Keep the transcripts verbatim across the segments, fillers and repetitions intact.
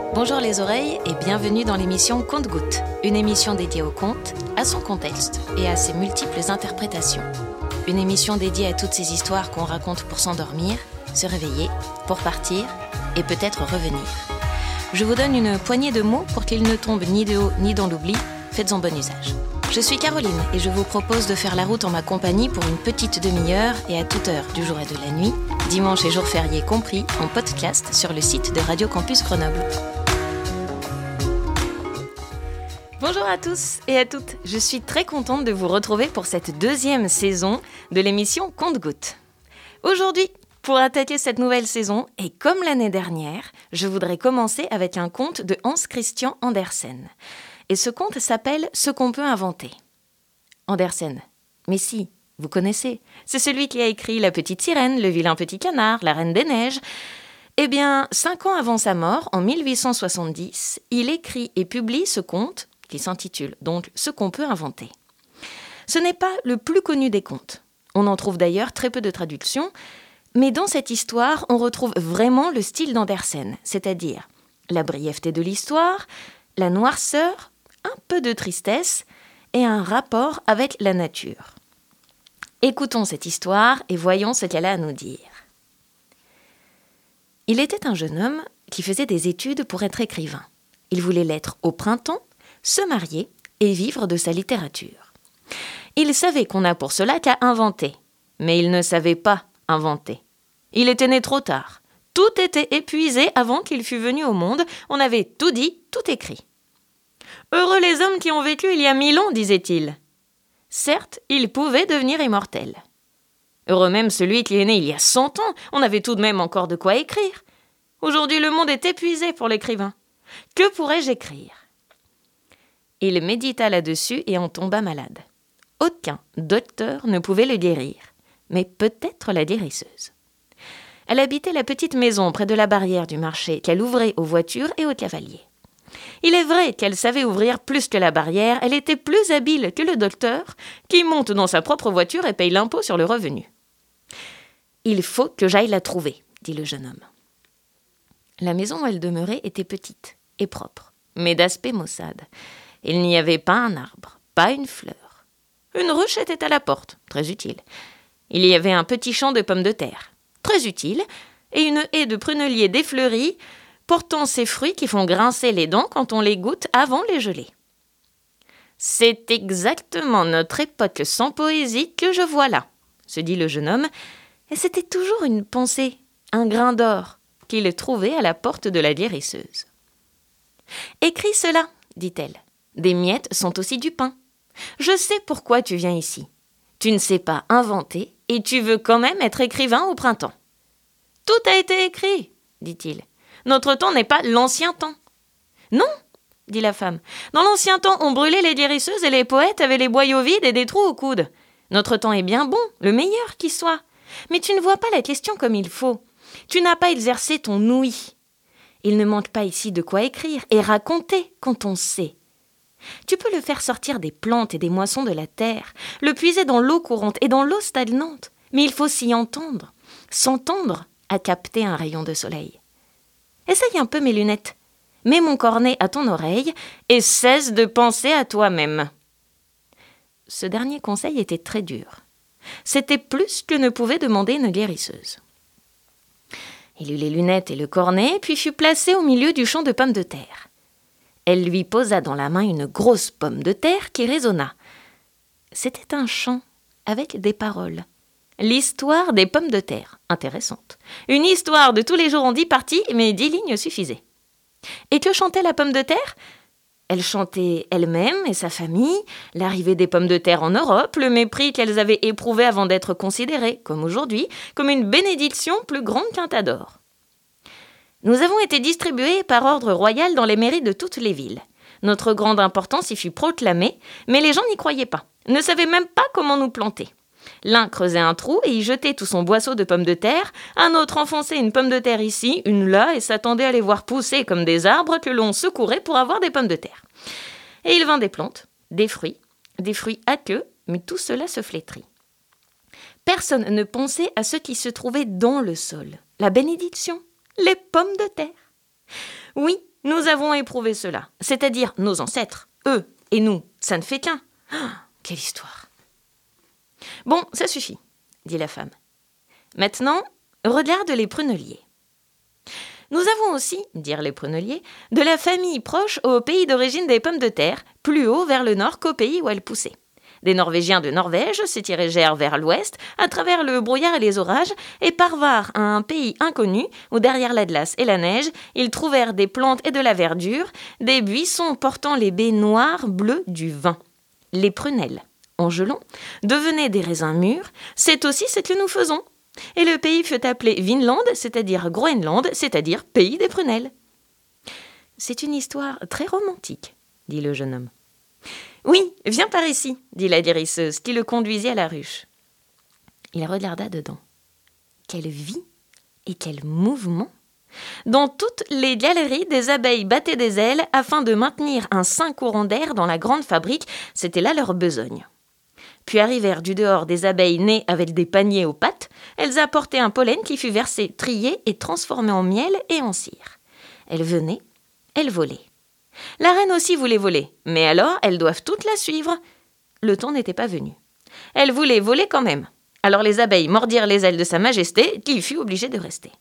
Bonjour les oreilles et bienvenue dans l'émission Conte-Gouttes, une émission dédiée au conte, à son contexte et à ses multiples interprétations. Une émission dédiée à toutes ces histoires qu'on raconte pour s'endormir, se réveiller, pour partir et peut-être revenir. Je vous donne une poignée de mots pour qu'ils ne tombent ni de haut ni dans l'oubli, faites-en bon usage. Je suis Caroline et je vous propose de faire la route en ma compagnie pour une petite demi-heure et à toute heure du jour et de la nuit, dimanche et jours fériés compris, en podcast sur le site de Radio Campus Grenoble. Bonjour à tous et à toutes, je suis très contente de vous retrouver pour cette deuxième saison de l'émission Conte-Gouttes. Aujourd'hui, pour attaquer cette nouvelle saison, et comme l'année dernière, je voudrais commencer avec un conte de Hans Christian Andersen. Et ce conte s'appelle « Ce qu'on peut inventer ». Andersen, mais si, vous connaissez, c'est celui qui a écrit La Petite Sirène, Le Vilain Petit Canard, La Reine des Neiges. Eh bien, cinq ans avant sa mort, en mille huit cent soixante-dix, il écrit et publie ce conte qui s'intitule donc « Ce qu'on peut inventer ». Ce n'est pas le plus connu des contes. On en trouve d'ailleurs très peu de traductions, mais dans cette histoire, on retrouve vraiment le style d'Andersen, c'est-à-dire la brièveté de l'histoire, la noirceur, un peu de tristesse et un rapport avec la nature. Écoutons cette histoire et voyons ce qu'elle a à nous dire. Il était un jeune homme qui faisait des études pour être écrivain. Il voulait l'être au printemps, se marier et vivre de sa littérature. Il savait qu'on n'a pour cela qu'à inventer, mais il ne savait pas inventer. Il était né trop tard. Tout était épuisé avant qu'il fût venu au monde. On avait tout dit, tout écrit. Heureux les hommes qui ont vécu il y a mille ans, disait-il. Certes, il pouvait devenir immortel. Heureux même celui qui est né il y a cent ans, on avait tout de même encore de quoi écrire. Aujourd'hui, le monde est épuisé pour l'écrivain. Que pourrais-je écrire ? Il médita là-dessus et en tomba malade. Aucun docteur ne pouvait le guérir, mais peut-être la guérisseuse. Elle habitait la petite maison près de la barrière du marché qu'elle ouvrait aux voitures et aux cavaliers. Il est vrai qu'elle savait ouvrir plus que la barrière, elle était plus habile que le docteur qui monte dans sa propre voiture et paye l'impôt sur le revenu. « Il faut que j'aille la trouver », dit le jeune homme. La maison où elle demeurait était petite et propre, mais d'aspect maussade. Il n'y avait pas un arbre, pas une fleur. Une ruche était à la porte, très utile. Il y avait un petit champ de pommes de terre, très utile, et une haie de prunelliers défleuris, portant ces fruits qui font grincer les dents quand on les goûte avant les geler. C'est exactement notre époque sans poésie que je vois là, se dit le jeune homme, et c'était toujours une pensée, un grain d'or, qu'il trouvait à la porte de la guérisseuse. « Écris cela, dit-elle. Des miettes sont aussi du pain. Je sais pourquoi tu viens ici. Tu ne sais pas inventer et tu veux quand même être écrivain au printemps. »« Tout a été écrit, dit-il. Notre temps n'est pas l'ancien temps. »« Non, dit la femme. Dans l'ancien temps, on brûlait les guérisseuses et les poètes avaient les boyaux vides et des trous au coude. Notre temps est bien bon, le meilleur qui soit. Mais tu ne vois pas la question comme il faut. Tu n'as pas exercé ton ouïe. Il ne manque pas ici de quoi écrire et raconter quand on sait. Tu peux le faire sortir des plantes et des moissons de la terre, le puiser dans l'eau courante et dans l'eau stagnante, mais il faut s'y entendre, s'entendre à capter un rayon de soleil. Essaye un peu mes lunettes, mets mon cornet à ton oreille et cesse de penser à toi-même. Ce dernier conseil était très dur. C'était plus que ne pouvait demander une guérisseuse. Il eut les lunettes et le cornet, puis fut placé au milieu du champ de pommes de terre. Elle lui posa dans la main une grosse pomme de terre qui résonna. C'était un chant avec des paroles. L'histoire des pommes de terre, intéressante. Une histoire de tous les jours en dix parties, mais dix lignes suffisaient. Et que chantait la pomme de terre ? Elle chantait elle-même et sa famille, l'arrivée des pommes de terre en Europe, le mépris qu'elles avaient éprouvé avant d'être considérées, comme aujourd'hui, comme une bénédiction plus grande qu'un tas d'or. Nous avons été distribués par ordre royal dans les mairies de toutes les villes. Notre grande importance y fut proclamée, mais les gens n'y croyaient pas, ne savaient même pas comment nous planter. L'un creusait un trou et y jetait tout son boisseau de pommes de terre, un autre enfonçait une pomme de terre ici, une là, et s'attendait à les voir pousser comme des arbres que l'on secourait pour avoir des pommes de terre. Et il vint des plantes, des fruits, des fruits aqueux, mais tout cela se flétrit. Personne ne pensait à ce qui se trouvait dans le sol, la bénédiction, les pommes de terre. Oui, Nous avons éprouvé cela, c'est-à-dire nos ancêtres, eux et nous, ça ne fait qu'un. Ah, quelle histoire. Bon, ça suffit, dit la femme. Maintenant, regarde les prunelliers. Nous avons aussi, dirent les prunelliers, de la famille proche au pays d'origine des pommes de terre, plus haut vers le nord qu'au pays où elles poussaient. Des Norvégiens de Norvège se dirigèrent vers l'ouest, à travers le brouillard et les orages, et parvinrent à un pays inconnu, où derrière la glace et la neige, ils trouvèrent des plantes et de la verdure, des buissons portant les baies noires bleues du vin. Les prunelles, en gelon, devenaient des raisins mûrs, c'est aussi ce que nous faisons. Et le pays fut appelé Vinland, c'est-à-dire Groenland, c'est-à-dire pays des prunelles. C'est une histoire très romantique, dit le jeune homme. Oui, viens par ici, dit la guérisseuse, qui le conduisit à la ruche. Il regarda dedans. Quelle vie et quel mouvement! Dans toutes les galeries, des abeilles battaient des ailes afin de maintenir un sain courant d'air dans la grande fabrique, c'était là leur besogne. Puis arrivèrent du dehors des abeilles nées avec des paniers aux pattes. Elles apportaient un pollen qui fut versé, trié et transformé en miel et en cire. Elles venaient, elles volaient. La reine aussi voulait voler, mais alors elles doivent toutes la suivre. Le temps n'était pas venu. Elle voulait voler quand même. Alors les abeilles mordirent les ailes de sa majesté, qui fut obligée de rester.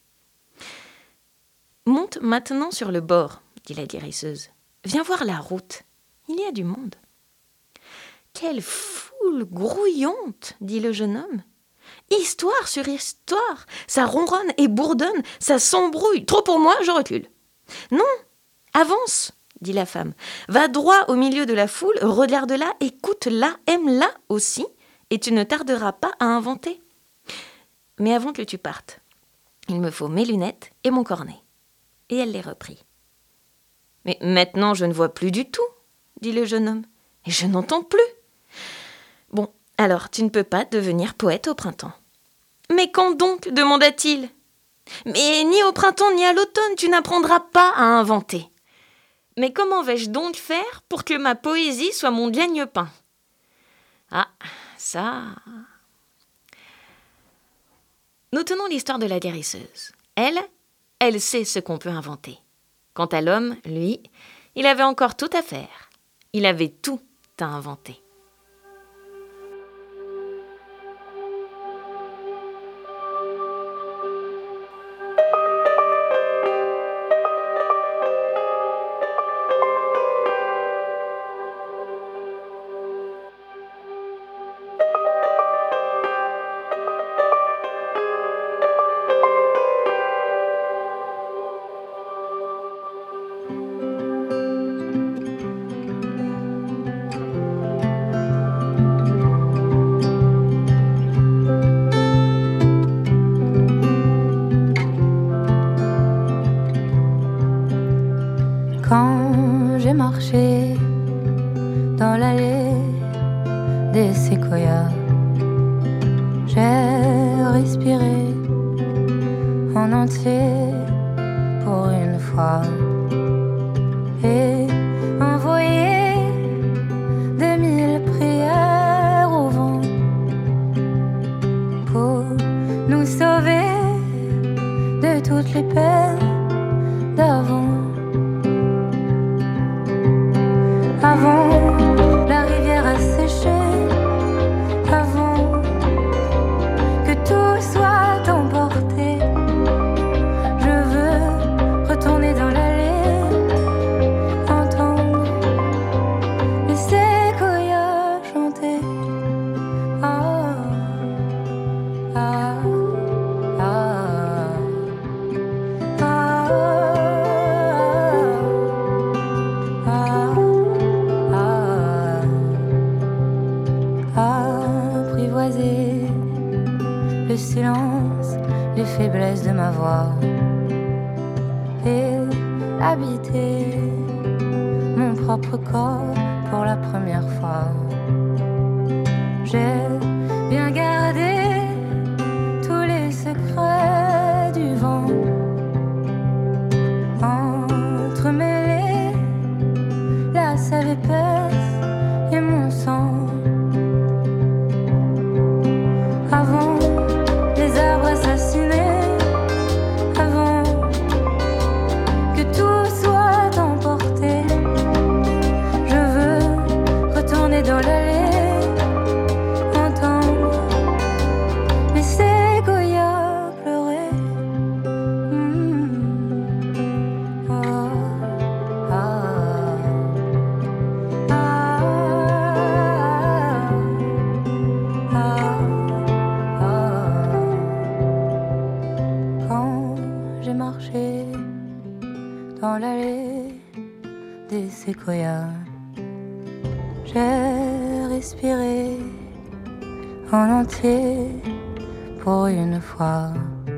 Monte maintenant sur le bord, dit la guérisseuse. Viens voir la route. Il y a du monde. Quelle foule grouillante, dit le jeune homme. Histoire sur histoire, ça ronronne et bourdonne, ça s'embrouille. Trop pour moi, je recule. Non, avance, dit la femme. Va droit au milieu de la foule, regarde-la, écoute-la, aime-la aussi, et tu ne tarderas pas à inventer. Mais avant que tu partes, il me faut mes lunettes et mon cornet. Et elle les reprit. Mais maintenant, je ne vois plus du tout, dit le jeune homme, et je n'entends plus. Bon, alors tu ne peux pas devenir poète au printemps. Mais quand donc, demanda-t-il. Mais ni au printemps ni à l'automne, tu n'apprendras pas à inventer. Mais comment vais-je donc faire pour que ma poésie soit mon gagne-pain? Ah, ça... Nous tenons l'histoire de la guérisseuse. Elle, elle sait ce qu'on peut inventer. Quant à l'homme, lui, il avait encore tout à faire. Il avait tout à inventer. Quand j'ai marché dans l'allée des séquoias, j'ai respiré en entier pour une fois et envoyé des mille prières au vent pour nous sauver de toutes les peines d'avant. Avant la rivière a séché, avant que tout soit emporté, je veux retourner dans l'allée, entendre les séquoias chanter. Ah, ah, ah, ah, apprivoiser le silence, les faiblesses de ma voix et habiter mon propre corps pour la première fois. J'ai bien gardé tous les secrets du vent, entremêlés la sève épaisse et mon sang. Avant les arbres assassinés, avant que tout soit dans l'allée des séquoias. J'ai respiré en entier pour une fois.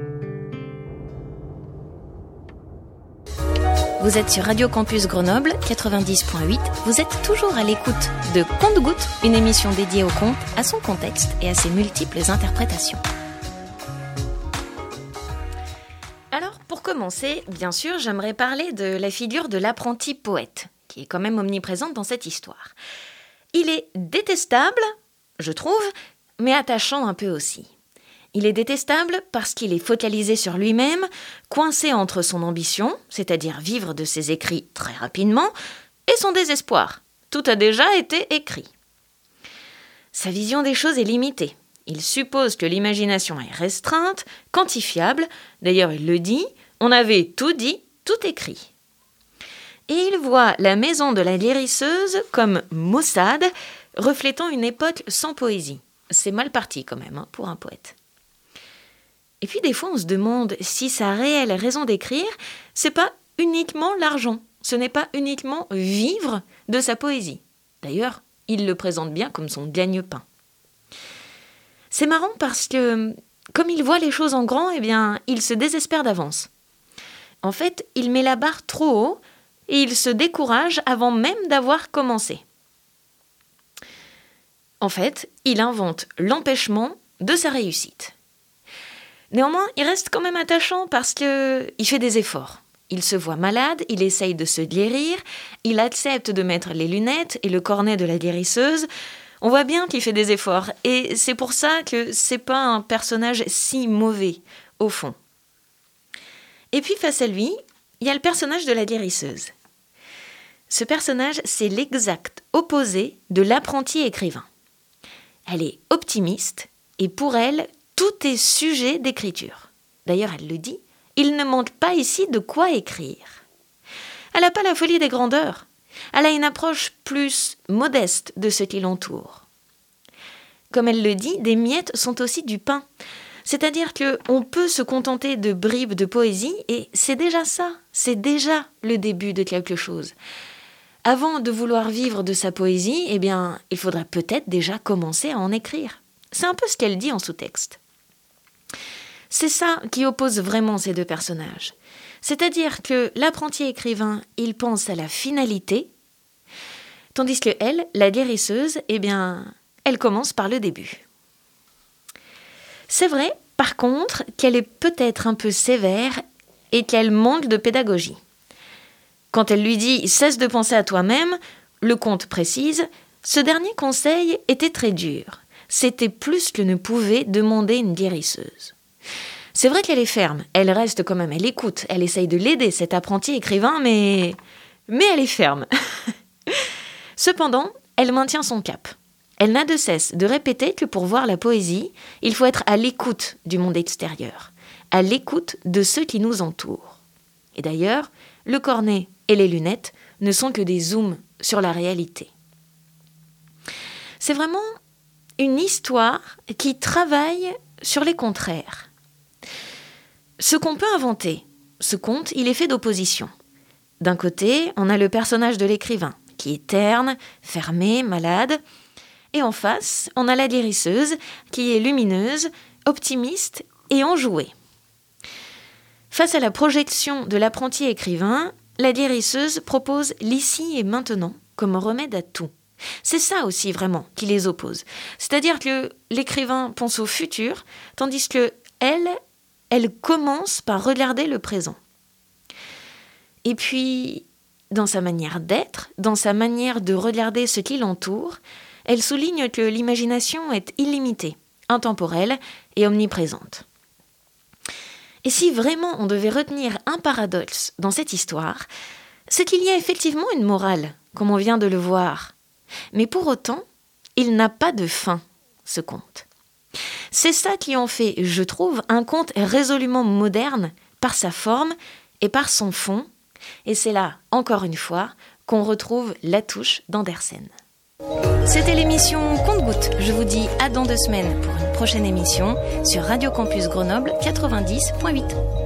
Vous êtes sur Radio Campus Grenoble quatre-vingt-dix point huit. Vous êtes toujours à l'écoute de Conte-Gouttes, une émission dédiée au conte, à son contexte et à ses multiples interprétations. Alors, pour commencer, bien sûr, j'aimerais parler de la figure de l'apprenti poète, qui est quand même omniprésente dans cette histoire. Il est détestable, je trouve, mais attachant un peu aussi. Il est détestable parce qu'il est focalisé sur lui-même, coincé entre son ambition, c'est-à-dire vivre de ses écrits très rapidement, et son désespoir. Tout a déjà été écrit. Sa vision des choses est limitée. Il suppose que l'imagination est restreinte, quantifiable. D'ailleurs, il le dit, on avait tout dit, tout écrit. Et il voit la maison de la guérisseuse comme maussade, reflétant une époque sans poésie. C'est mal parti quand même, hein, pour un poète. Et puis des fois, on se demande si sa réelle raison d'écrire, c'est pas uniquement l'argent. Ce n'est pas uniquement vivre de sa poésie. D'ailleurs, il le présente bien comme son gagne-pain. C'est marrant parce que, comme il voit les choses en grand, eh bien, il se désespère d'avance. En fait, il met la barre trop haut et il se décourage avant même d'avoir commencé. En fait, il invente l'empêchement de sa réussite. Néanmoins, il reste quand même attachant parce qu'il fait des efforts. Il se voit malade, il essaye de se guérir, il accepte de mettre les lunettes et le cornet de la guérisseuse. On voit bien qu'il fait des efforts et c'est pour ça que c'est pas un personnage si mauvais, au fond. Et puis face à lui, il y a le personnage de la guérisseuse. Ce personnage, c'est l'exact opposé de l'apprenti écrivain. Elle est optimiste et pour elle, tout est sujet d'écriture. D'ailleurs, elle le dit, il ne manque pas ici de quoi écrire. Elle n'a pas la folie des grandeurs. Elle a une approche plus modeste de ce qui l'entoure. Comme elle le dit, des miettes sont aussi du pain. C'est-à-dire qu'on peut se contenter de bribes de poésie et c'est déjà ça, c'est déjà le début de quelque chose. Avant de vouloir vivre de sa poésie, eh bien, il faudrait peut-être déjà commencer à en écrire. C'est un peu ce qu'elle dit en sous-texte. C'est ça qui oppose vraiment ces deux personnages. C'est-à-dire que l'apprenti écrivain, il pense à la finalité, tandis que elle, la guérisseuse, eh bien, elle commence par le début. C'est vrai, par contre, qu'elle est peut-être un peu sévère et qu'elle manque de pédagogie. Quand elle lui dit « cesse de penser à toi-même », le conte précise, ce dernier conseil était très dur. C'était plus que ne pouvait demander une guérisseuse. C'est vrai qu'elle est ferme, elle reste quand même, elle écoute, elle essaye de l'aider, cet apprenti écrivain, mais... mais elle est ferme. Cependant, elle maintient son cap. Elle n'a de cesse de répéter que pour voir la poésie, il faut être à l'écoute du monde extérieur, à l'écoute de ceux qui nous entourent. Et d'ailleurs, le cornet et les lunettes ne sont que des zooms sur la réalité. C'est vraiment une histoire qui travaille sur les contraires. Ce qu'on peut inventer, ce conte, il est fait d'opposition. D'un côté, on a le personnage de l'écrivain, qui est terne, fermé, malade. Et en face, on a la guérisseuse, qui est lumineuse, optimiste et enjouée. Face à la projection de l'apprenti écrivain, la guérisseuse propose l'ici et maintenant comme remède à tout. C'est ça aussi vraiment qui les oppose. C'est-à-dire que l'écrivain pense au futur, tandis que elle, elle commence par regarder le présent. Et puis, dans sa manière d'être, dans sa manière de regarder ce qui l'entoure, elle souligne que l'imagination est illimitée, intemporelle et omniprésente. Et si vraiment on devait retenir un paradoxe dans cette histoire, c'est qu'il y a effectivement une morale, comme on vient de le voir. Mais pour autant, il n'a pas de fin, ce conte. C'est ça qui en fait, je trouve, un conte résolument moderne par sa forme et par son fond. Et c'est là, encore une fois, qu'on retrouve la touche d'Andersen. C'était l'émission Conte-Gouttes. Je vous dis à dans deux semaines pour une prochaine émission sur Radio Campus Grenoble quatre-vingt-dix point huit.